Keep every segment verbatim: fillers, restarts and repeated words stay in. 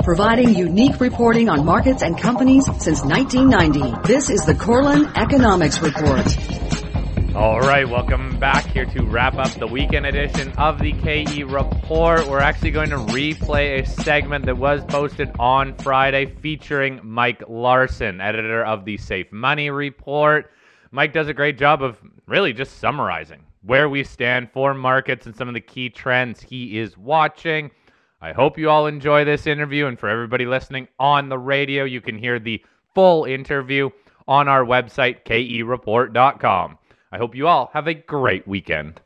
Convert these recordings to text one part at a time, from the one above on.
providing unique reporting on markets and companies since nineteen ninety. This is the Korelin Economics Report. All right, welcome back here to wrap up the weekend edition of the K E Report. We're actually going to replay a segment that was posted on Friday featuring Mike Larson, editor of the Safe Money Report. Mike does a great job of really just summarizing where we stand for markets and some of the key trends he is watching. I hope you all enjoy this interview, and for everybody listening on the radio, you can hear the full interview on our website, K E report dot com. I hope you all have a great weekend.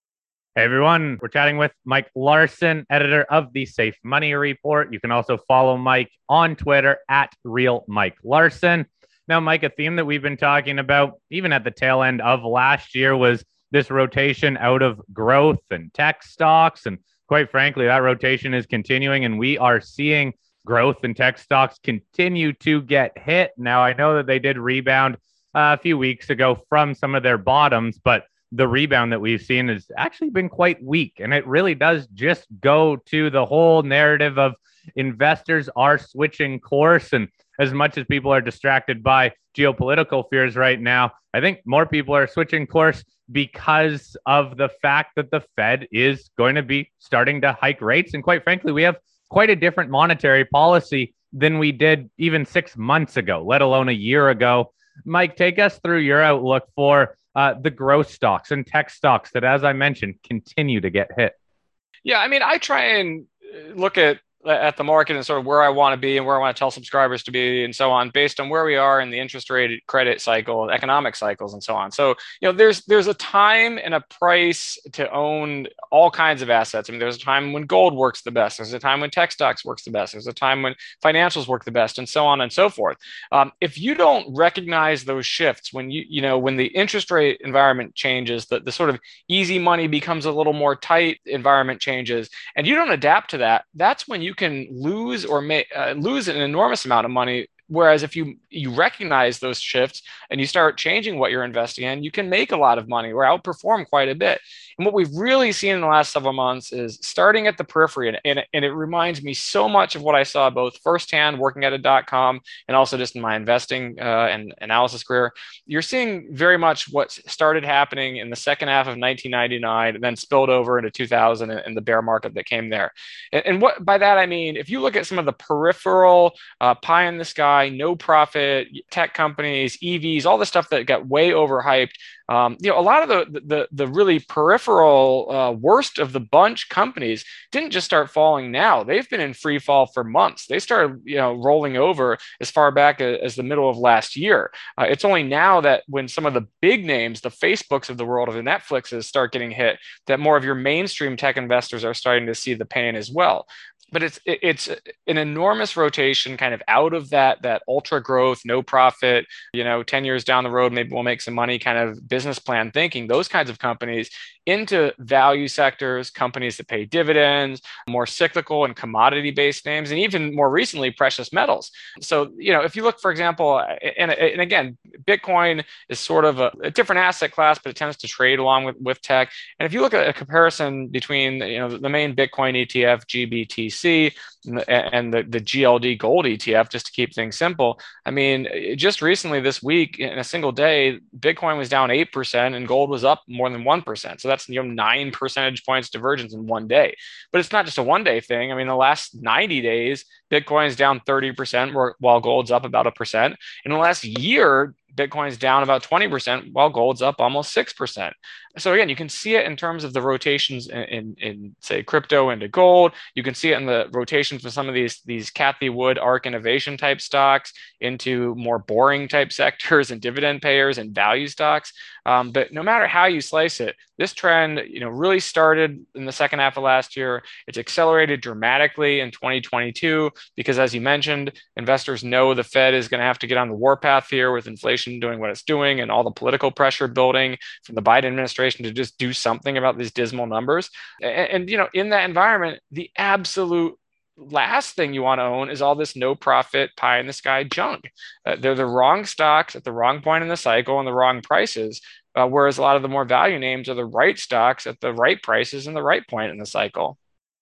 Hey everyone, we're chatting with Mike Larson, editor of the Safe Money Report. You can also follow Mike on Twitter at Real Mike Larson. Now, Mike, a theme that we've been talking about even at the tail end of last year was this rotation out of growth and tech stocks. And quite frankly, that rotation is continuing, and we are seeing growth and tech stocks continue to get hit. Now, I know that they did rebound Uh, a few weeks ago from some of their bottoms, but the rebound that we've seen has actually been quite weak. And it really does just go to the whole narrative of investors are switching course. And as much as people are distracted by geopolitical fears right now, I think more people are switching course because of the fact that the Fed is going to be starting to hike rates. And quite frankly, we have quite a different monetary policy than we did even six months ago, let alone a year ago. Mike, take us through your outlook for uh, the growth stocks and tech stocks that, as I mentioned, continue to get hit. Yeah, I mean, I try and look at at the market and sort of where I want to be and where I want to tell subscribers to be and so on, based on where we are in the interest rate credit cycle, economic cycles, and so on. So, you know, there's there's a time and a price to own all kinds of assets. I mean, there's a time when gold works the best. There's a time when tech stocks works the best. There's a time when financials work the best, and so on and so forth. Um, if you don't recognize those shifts, when you you know when the interest rate environment changes, the, the sort of easy money becomes a little more tight environment changes, and you don't adapt to that, that's when you you can lose or may, uh, lose an enormous amount of money. Whereas if you you recognize those shifts and you start changing what you're investing in, you can make a lot of money or outperform quite a bit. And what we've really seen in the last several months is starting at the periphery. And, and, and it reminds me so much of what I saw both firsthand working at a dot-com and also just in my investing uh, and analysis career. You're seeing very much what started happening in the second half of nineteen ninety-nine and then spilled over into two thousand and, and the bear market that came there. And, and what by that, I mean, if you look at some of the peripheral uh, pie in the sky, no profit tech companies, E Vs, all the stuff that got way overhyped. Um, you know, a lot of the the, the really peripheral uh, worst of the bunch companies didn't just start falling now. They've been in free fall for months. They started, you know, rolling over as far back as the middle of last year. Uh, it's only now that when some of the big names, the Facebooks of the world, or the Netflixes start getting hit, that more of your mainstream tech investors are starting to see the pain as well. But it's it's an enormous rotation kind of out of that that ultra growth, no profit, you know, ten years down the road, maybe we'll make some money kind of business plan thinking, those kinds of companies, into value sectors, companies that pay dividends, more cyclical and commodity-based names, and even more recently, precious metals. So, you know, if you look, for example, and, and again, Bitcoin is sort of a, a different asset class, but it tends to trade along with, with tech. And if you look at a comparison between, you know, the main Bitcoin E T F, G B T C, and the, the G L D gold E T F, just to keep things simple. I mean, just recently this week, in a single day, Bitcoin was down eight percent and gold was up more than one percent. So that's, you know, nine percentage points divergence in one day. But it's not just a one day thing. I mean, the last ninety days, Bitcoin is down thirty percent while gold's up about a percent. In the last year, Bitcoin's down about twenty percent while gold's up almost six percent. So again, you can see it in terms of the rotations in, in, in say, crypto into gold. You can see it in the rotation for some of these, these Cathie Wood, ARK Innovation type stocks into more boring type sectors and dividend payers and value stocks. Um, but no matter how you slice it, this trend, you know, really started in the second half of last year. It's accelerated dramatically in twenty twenty-two because, as you mentioned, investors know the Fed is going to have to get on the warpath here with inflation doing what it's doing and all the political pressure building from the Biden administration to just do something about these dismal numbers. And, and you know, in that environment, the absolute last thing you want to own is all this no profit pie in the sky junk. Uh, they're the wrong stocks at the wrong point in the cycle and the wrong prices. Uh, whereas a lot of the more value names are the right stocks at the right prices and the right point in the cycle.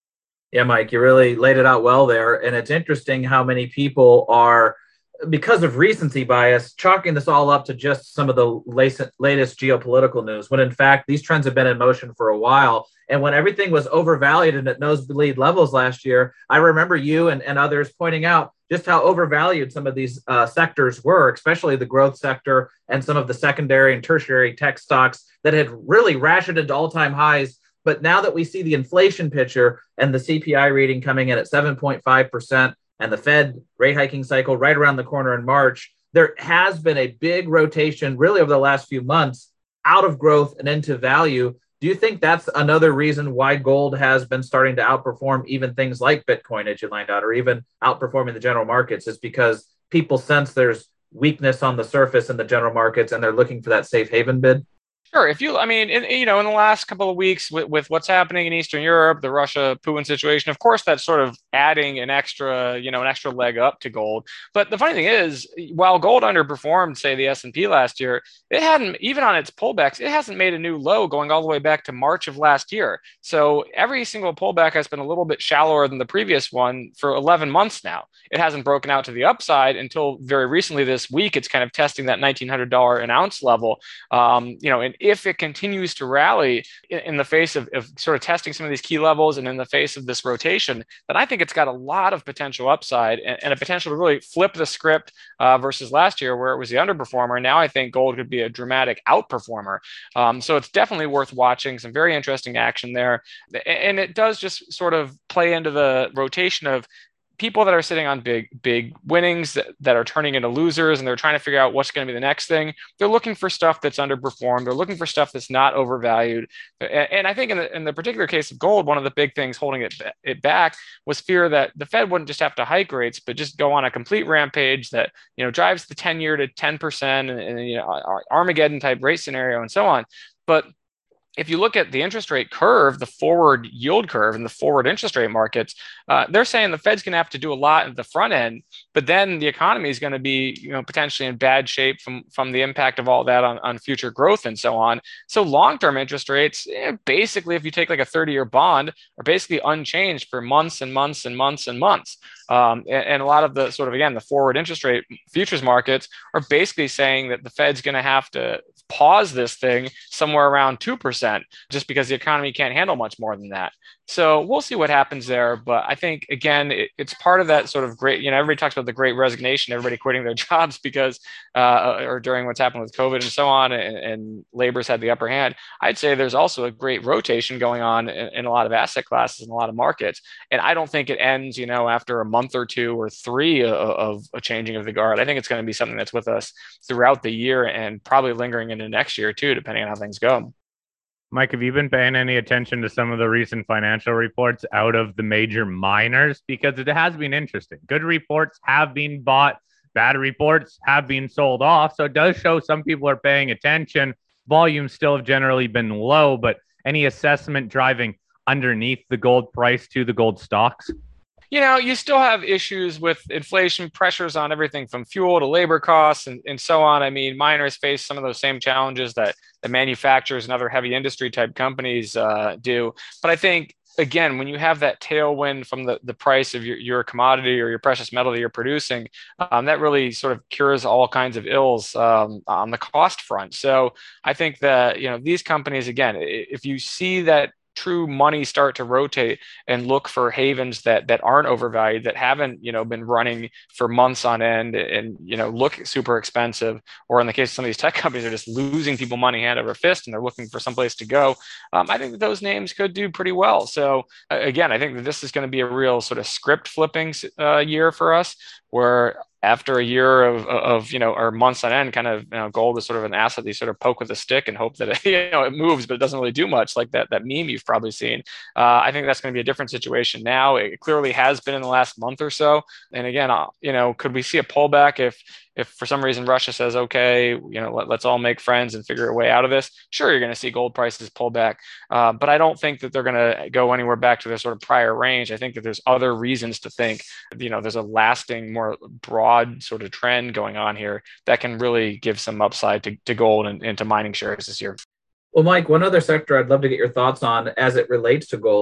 Yeah, Mike, you really laid it out well there. And it's interesting how many people are, because of recency bias, chalking this all up to just some of the latest, latest geopolitical news, when in fact, these trends have been in motion for a while. And when everything was overvalued and at nosebleed levels last year, I remember you and, and others pointing out just how overvalued some of these uh, sectors were, especially the growth sector and some of the secondary and tertiary tech stocks that had really ratcheted to all-time highs. But now that we see the inflation picture and the C P I reading coming in at seven point five percent and the Fed rate hiking cycle right around the corner in March, there has been a big rotation really over the last few months out of growth and into value. Do you think that's another reason why gold has been starting to outperform even things like Bitcoin, as you lined out, or even outperforming the general markets? Is because people sense there's weakness on the surface in the general markets and they're looking for that safe haven bid? Sure. If you, I mean, in, you know, in the last couple of weeks with, with what's happening in Eastern Europe, the Russia-Putin situation, of course, that's sort of adding an extra, you know, an extra leg up to gold. But the funny thing is, while gold underperformed, say, the S and P last year, it hadn't, even on its pullbacks, it hasn't made a new low going all the way back to March of last year. So every single pullback has been a little bit shallower than the previous one for eleven months now. It hasn't broken out to the upside until very recently this week. It's kind of testing that nineteen hundred dollars an ounce level, um, you know, and if it continues to rally in, in the face of, of sort of testing some of these key levels and in the face of this rotation, then I think it's got a lot of potential upside and, and a potential to really flip the script uh, versus last year where it was the underperformer. Now I think gold could be a dramatic outperformer. Um, so it's definitely worth watching. Some very interesting action there. And it does just sort of play into the rotation of people that are sitting on big, big winnings that, that are turning into losers and they're trying to figure out what's going to be the next thing. They're looking for stuff that's underperformed. They're looking for stuff that's not overvalued. And, and I think in the, in the particular case of gold, one of the big things holding it, it back was fear that the Fed wouldn't just have to hike rates, but just go on a complete rampage that, you know, drives the ten year to ten percent and, and you know, Armageddon type rate scenario and so on. But if you look at the interest rate curve, the forward yield curve and the forward interest rate markets, uh, they're saying the Fed's going to have to do a lot at the front end, but then the economy is going to be, you know, potentially in bad shape from, from the impact of all that on, on future growth and so on. So long-term interest rates, eh, basically, if you take like a thirty-year bond, are basically unchanged for months and months and months and months. Um, and, and a lot of the sort of, again, the forward interest rate futures markets are basically saying that the Fed's going to have to pause this thing somewhere around two percent just because the economy can't handle much more than that. So we'll see what happens there. But I think, again, it, it's part of that sort of great, you know, everybody talks about the great resignation, everybody quitting their jobs because, uh, or during what's happened with COVID and so on, and, and labor's had the upper hand. I'd say there's also a great rotation going on in, in a lot of asset classes and a lot of markets. And I don't think it ends, you know, after a month or two or three of, of a changing of the guard. I think it's going to be something that's with us throughout the year and probably lingering into next year too, depending on how things go. Mike, have you been paying any attention to some of the recent financial reports out of the major miners? Because it has been interesting. Good reports have been bought. Bad reports have been sold off. So it does show some people are paying attention. Volumes still have generally been low, but any assessment driving underneath the gold price to the gold stocks? You know, you still have issues with inflation pressures on everything from fuel to labor costs and, and so on. I mean, miners face some of those same challenges that the manufacturers and other heavy industry type companies uh, do. But I think, again, when you have that tailwind from the, the price of your, your commodity or your precious metal that you're producing, um, that really sort of cures all kinds of ills um, on the cost front. So I think that, you know, these companies, again, if you see that true money start to rotate and look for havens that that aren't overvalued, that haven't, you know, been running for months on end and, you know, look super expensive, or in the case of some of these tech companies are just losing people money hand over fist and they're looking for someplace to go. Um, I think that those names could do pretty well. So uh, again, I think that this is going to be a real sort of script flipping uh, year for us, where after a year of, of, you know, or months on end, kind of, you know, gold is sort of an asset that you sort of poke with a stick and hope that it, you know, it moves, but it doesn't really do much, like that, that meme you've probably seen. Uh, I think that's going to be a different situation now. It clearly has been in the last month or so. And again, uh, you know, could we see a pullback if, if for some reason Russia says, okay, you know, let, let's all make friends and figure a way out of this? Sure, you're going to see gold prices pull back. Uh, but I don't think that they're going to go anywhere back to their sort of prior range. I think that there's other reasons to think, you know, there's a lasting, more broad sort of trend going on here that can really give some upside to, to gold and, and to mining shares this year. Well, Mike, one other sector I'd love to get your thoughts on as it relates to gold.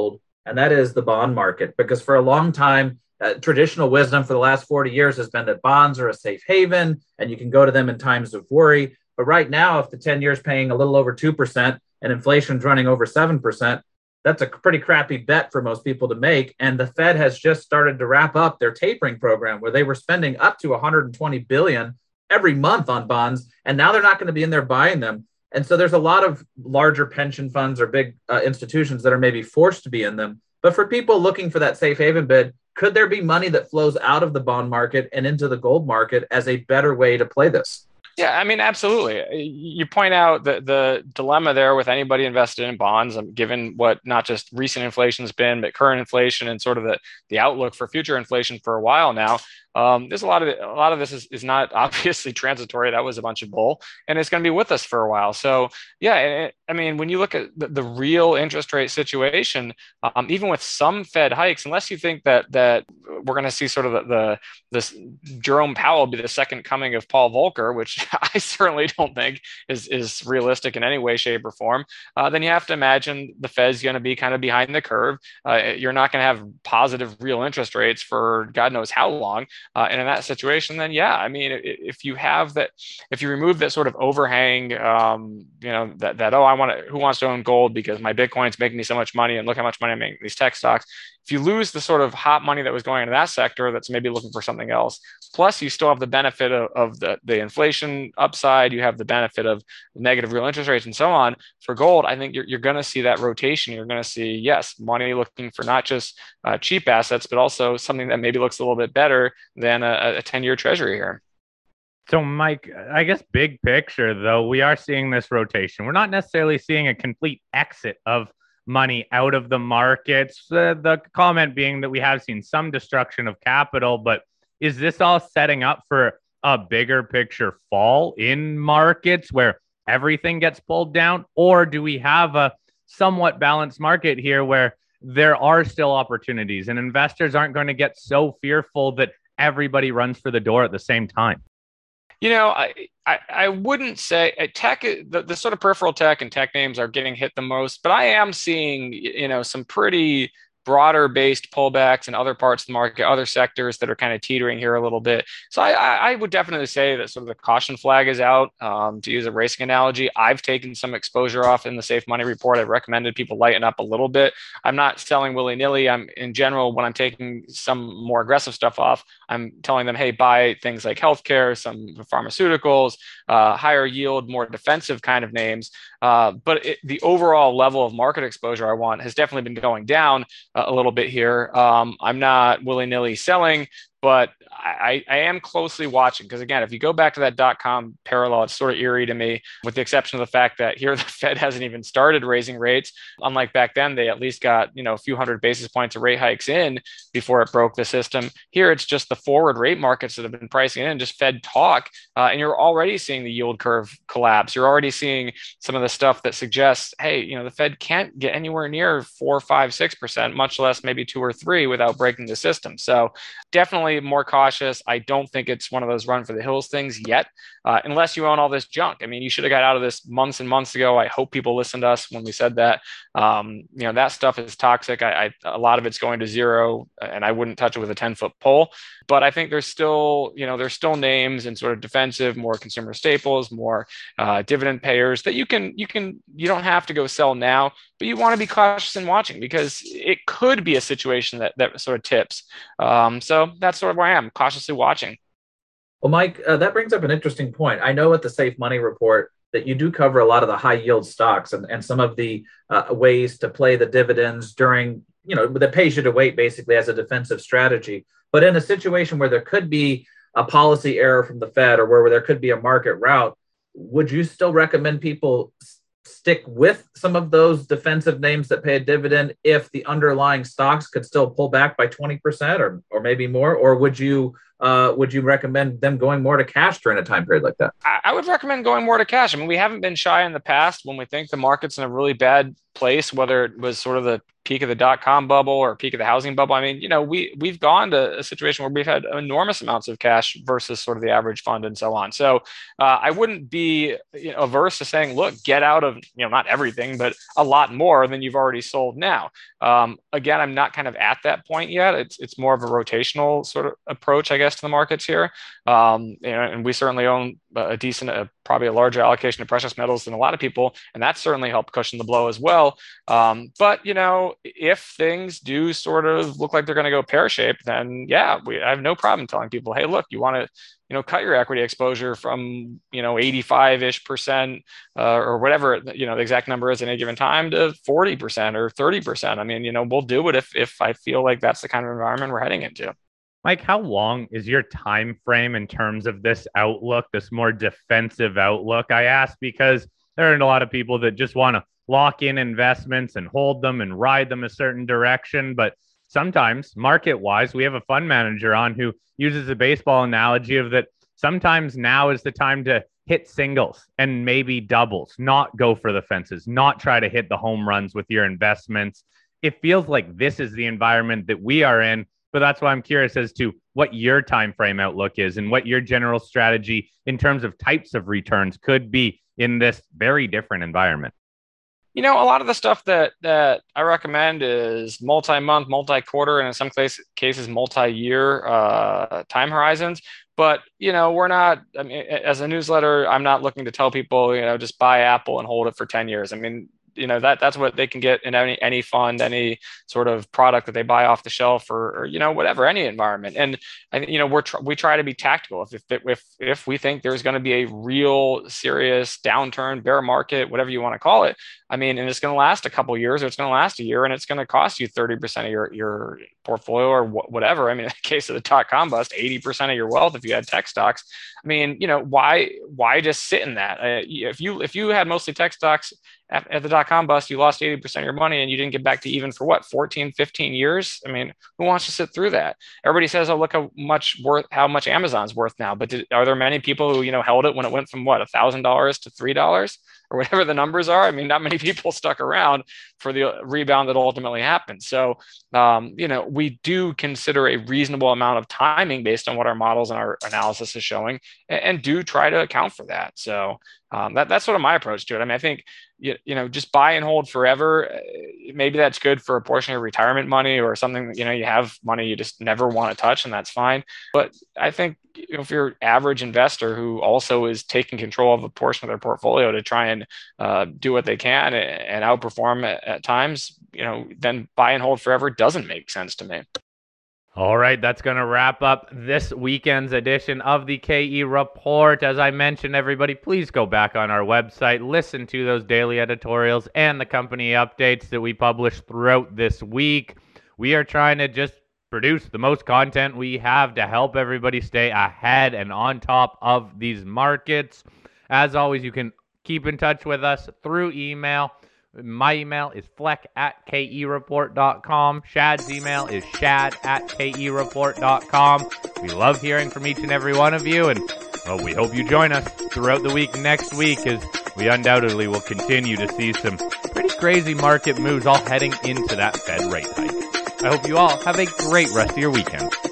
and that is the bond market. Because for a long time, uh, traditional wisdom for the last forty years has been that bonds are a safe haven and you can go to them in times of worry. But right now, if the ten year is paying a little over two percent and inflation's running over seven percent, that's a pretty crappy bet for most people to make. And the Fed has just started to wrap up their tapering program where they were spending up to one hundred twenty billion dollars every month on bonds. And now they're not going to be in there buying them. And so there's a lot of larger pension funds or big uh, institutions that are maybe forced to be in them. But for people looking for that safe haven bid, could there be money that flows out of the bond market and into the gold market as a better way to play this? Yeah, I mean, absolutely. You point out the, the dilemma there with anybody invested in bonds, um, given what not just recent inflation has been, but current inflation and sort of the, the outlook for future inflation for a while now. Um, there's a lot of it, a lot of this is, is not obviously transitory. That was a bunch of bull, and it's going to be with us for a while. So yeah, it, I mean, when you look at the, the real interest rate situation, um, even with some Fed hikes, unless you think that that we're going to see sort of the, the this Jerome Powell be the second coming of Paul Volcker, which I certainly don't think is is realistic in any way, shape, or form, uh, then you have to imagine the Fed's going to be kind of behind the curve. Uh, you're not going to have positive real interest rates for God knows how long. Uh, and in that situation, then yeah, I mean, if you have that, if you remove that sort of overhang, um, you know, that that oh, I want to, who wants to own gold because my Bitcoin's making me so much money, and look how much money I'm making these tech stocks. If you lose the sort of hot money that was going into that sector, that's maybe looking for something else. Plus, you still have the benefit of, of the the inflation upside. You have the benefit of negative real interest rates and so on. For gold, I think you're you're going to see that rotation. You're going to see yes, money looking for not just uh, cheap assets, but also something that maybe looks a little bit better than a ten year treasury here. So, Mike, I guess big picture, though, we are seeing this rotation. We're not necessarily seeing a complete exit of money out of the markets. Uh, the comment being that we have seen some destruction of capital, but is this all setting up for a bigger picture fall in markets where everything gets pulled down? Or do we have a somewhat balanced market here where there are still opportunities and investors aren't going to get so fearful that everybody runs for the door at the same time? You know, I, I, I wouldn't say uh, tech, the, the sort of peripheral tech and tech names are getting hit the most, but I am seeing, you know, some pretty broader based pullbacks in other parts of the market, other sectors that are kind of teetering here a little bit. So I, I would definitely say that sort of the caution flag is out. Um, to use a racing analogy, I've taken some exposure off in the Safe Money Report. I've recommended people lighten up a little bit. I'm not selling willy-nilly. I'm in general, when I'm taking some more aggressive stuff off, I'm telling them, hey, buy things like healthcare, some pharmaceuticals, uh, higher yield, more defensive kind of names. Uh, but it, the overall level of market exposure I want has definitely been going down a little bit here. Um, I'm not willy-nilly selling, but I, I am closely watching because, again, if you go back to that dot-com parallel, it's sort of eerie to me, with the exception of the fact that here the Fed hasn't even started raising rates. Unlike back then, they at least got, you know, a few hundred basis points of rate hikes in before it broke the system. Here, it's just the forward rate markets that have been pricing in, just Fed talk, uh, and you're already seeing the yield curve collapse. You're already seeing some of the stuff that suggests, hey, you know, the Fed can't get anywhere near four, five, six percent, much less maybe two or three without breaking the system. So definitely more cautious. I don't think it's one of those run for the hills things yet, uh, unless you own all this junk. I mean, you should have got out of this months and months ago. I hope people listened to us when we said that. Um, you know, that stuff is toxic. I, I, a lot of it's going to zero, and I wouldn't touch it with a ten foot pole. But I think there's still, you know, there's still names and sort of defensive, more consumer staples, more uh, dividend payers that you can, you can, you don't have to go sell now, but you want to be cautious in watching because it could be a situation that that sort of tips. Um, so that's sort of where I am, cautiously watching. Well, Mike, uh, that brings up an interesting point. I know at the Safe Money Report that you do cover a lot of the high yield stocks and, and some of the uh, ways to play the dividends during, you know, that pays you to wait basically as a defensive strategy. But in a situation where there could be a policy error from the Fed or where, where there could be a market rout, would you still recommend people s- stick with some of those defensive names that pay a dividend if the underlying stocks could still pull back by twenty percent or, or maybe more? Or would you uh, would you recommend them going more to cash during a time period like that? I would recommend going more to cash. I mean, we haven't been shy in the past when we think the market's in a really bad place, whether it was sort of the peak of the dot-com bubble or peak of the housing bubble. I mean, you know, we, we've gone to a situation where we've had enormous amounts of cash versus sort of the average fund and so on. So uh, I wouldn't be you know, averse to saying, look, get out of, you know, not everything, but a lot more than you've already sold now. Um, again, I'm not kind of at that point yet. It's it's more of a rotational sort of approach, I guess, to the markets here. Um, you know, and we certainly own a decent, uh, probably a larger allocation of precious metals than a lot of people, and that certainly helped cushion the blow as well. Um, but you know, if things do sort of look like they're going to go pear-shaped, then yeah, we I have no problem telling people, hey, look, you want to you know cut your equity exposure from you know eighty-five-ish percent uh, or whatever you know the exact number is at any given time to forty percent or thirty percent. I mean, you know, we'll do it if if I feel like that's the kind of environment we're heading into. Mike, how long is your time frame in terms of this outlook, this more defensive outlook? I ask because there are a lot of people that just want to lock in investments and hold them and ride them a certain direction. But sometimes, market-wise, we have a fund manager on who uses a baseball analogy of that sometimes now is the time to hit singles and maybe doubles, not go for the fences, not try to hit the home runs with your investments. It feels like this is the environment that we are in. But that's why I'm curious as to what your time frame outlook is and what your general strategy in terms of types of returns could be in this very different environment. You know, a lot of the stuff that that I recommend is multi-month, multi-quarter, and in some case, cases, multi-year uh, time horizons. But, you know, we're not, I mean, as a newsletter, I'm not looking to tell people, you know, just buy Apple and hold it for ten years. I mean, you know, that that's what they can get in any, any fund, any sort of product that they buy off the shelf or, or you know, whatever, any environment. And I think, you know, we're, tr- we try to be tactical. If, if, if, if we think there's going to be a real serious downturn, bear market, whatever you want to call it, I mean, and it's going to last a couple of years or it's going to last a year and it's going to cost you thirty percent of your, your portfolio or wh- whatever. I mean, in the case of the dot-com bust, eighty percent of your wealth, if you had tech stocks, I mean, you know, why, why just sit in that? Uh, if you, if you had mostly tech stocks at, at the dot-com bust, you lost eighty percent of your money and you didn't get back to even for what, fourteen, fifteen years? I mean, who wants to sit through that? Everybody says, oh, look how much worth, how much Amazon's worth now. But did, are there many people who, you know, held it when it went from what, one thousand dollars to three dollars or whatever the numbers are? I mean, not many people stuck around for the rebound that ultimately happened. So, um, you know, we do consider a reasonable amount of timing based on what our models and our analysis is showing and, and do try to account for that. So um, that, that's sort of my approach to it. I mean, I think, you, you know, just buy and hold forever. Maybe that's good for a portion of retirement money or something that, you know, you have money you just never want to touch and that's fine. But I think, you know, if you're an average investor who also is taking control of a portion of their portfolio to try and uh, do what they can and, and outperform at, at times, you know, then buy and hold forever doesn't make sense to me. All right, that's going to wrap up this weekend's edition of the K E Report. As I mentioned, everybody, please go back on our website, listen to those daily editorials and the company updates that we publish throughout this week. We are trying to just produce the most content we have to help everybody stay ahead and on top of these markets. As always, you can keep in touch with us through email. My email is fleck at k e report dot com. Shad's email is shad at k e report dot com. We love hearing from each and every one of you, and well, we hope you join us throughout the week next week as we undoubtedly will continue to see some pretty crazy market moves all heading into that Fed rate hike. I hope you all have a great rest of your weekend.